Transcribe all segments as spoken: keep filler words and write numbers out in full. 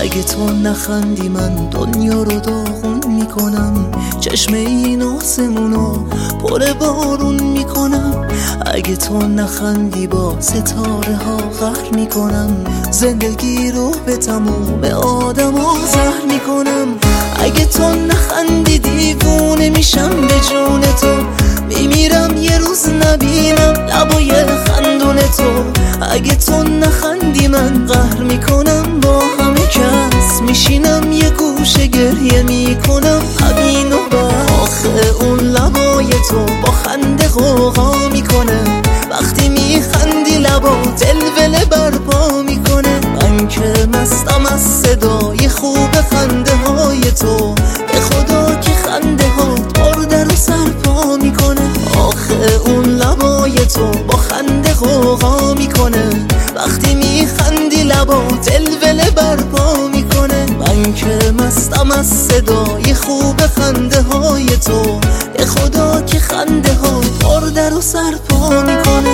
اگه تو نخندی من دنیا رو داغون میکنم، چشم این آسمونو پر بارون میکنم. اگه تو نخندی با ستاره ها قهر میکنم، زندگی رو به تموم آدم ها زهر میکنم. اگه تو نخندی دیوونه میشم به جون تو، میمیرم یه روز نبینم لبای خندون تو. اگه تو نخندی من قهر میکنم با همه کس، میشینم یه گوشه گریه میکنم همین و بس. آخه اون لبای تو با خنده غوغا میکنه، وقتی میخندی لبات ولوله برپا میکنه. من که مستم از صدای خوب خنده های تو، به خدا که خنده هات مرده رو سرپا میکنه. آخه اون لبای تو با خنده غوغا میکنه، وقتی میخندی لبات ولوله برپا میکنه. من که مستم از صدای خوب خنده های تو، به خدا که خنده هات مرده رو سرپا میکنه.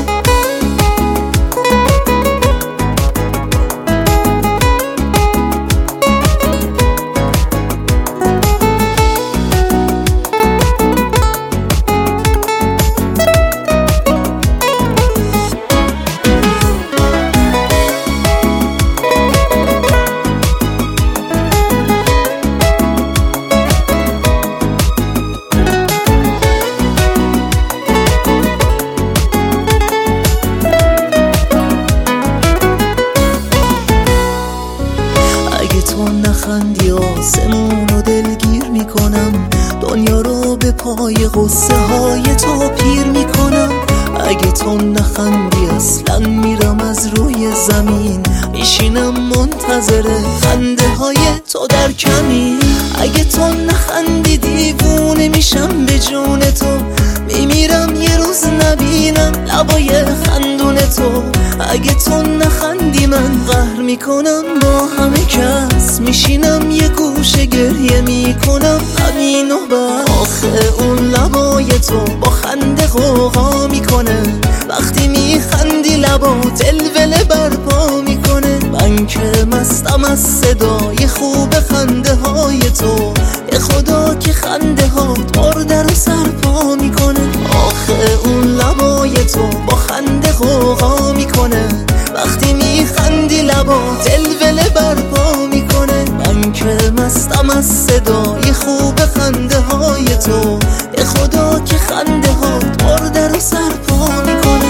تو نخندی آسمون رو دلگیر میکنم، دنیا رو به پای غصه های تو پیر میکنم. اگه تو نخندی اصلا میرم از روی زمین، میشینم منتظر خنده های تو در کمین. اگه تو نخندی دیوونه میشم به جون تو، میمیرم یه روز نبینم لبای خندون تو. اگه تو نخندی من قهر میکنم با همه کس، میشینم یه گوشه گریه میکنم همین و بس. آخه اون لبای تو با خنده غوغا میکنه، وقتی میخندی لبات ولوله برپا میکنه. من که مستم از صدای خوب خنده های تو، به خدا که خنده هات مرده رو سرپا میکنه. آخه اون لبای تو با خنده غوغا میکنه، وقتی میخندی لبات ولوله برپا میکنه. من که مستم از صدای خوب خنده های تو، به خدا که خنده هات مرده رو سرپا میکنه.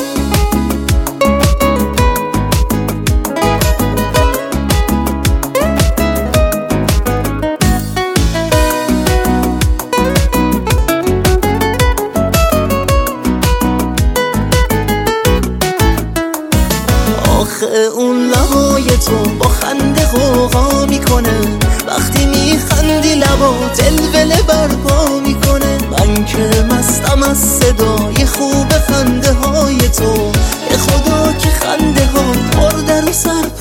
آخه اون لبای تو با خنده غوغا میکنه، وقتی میخندی لبات ولوله برپا میکنه. من که مستم از صدای خوب خنده های تو، به خدا که خنده هات مرده رو سرپا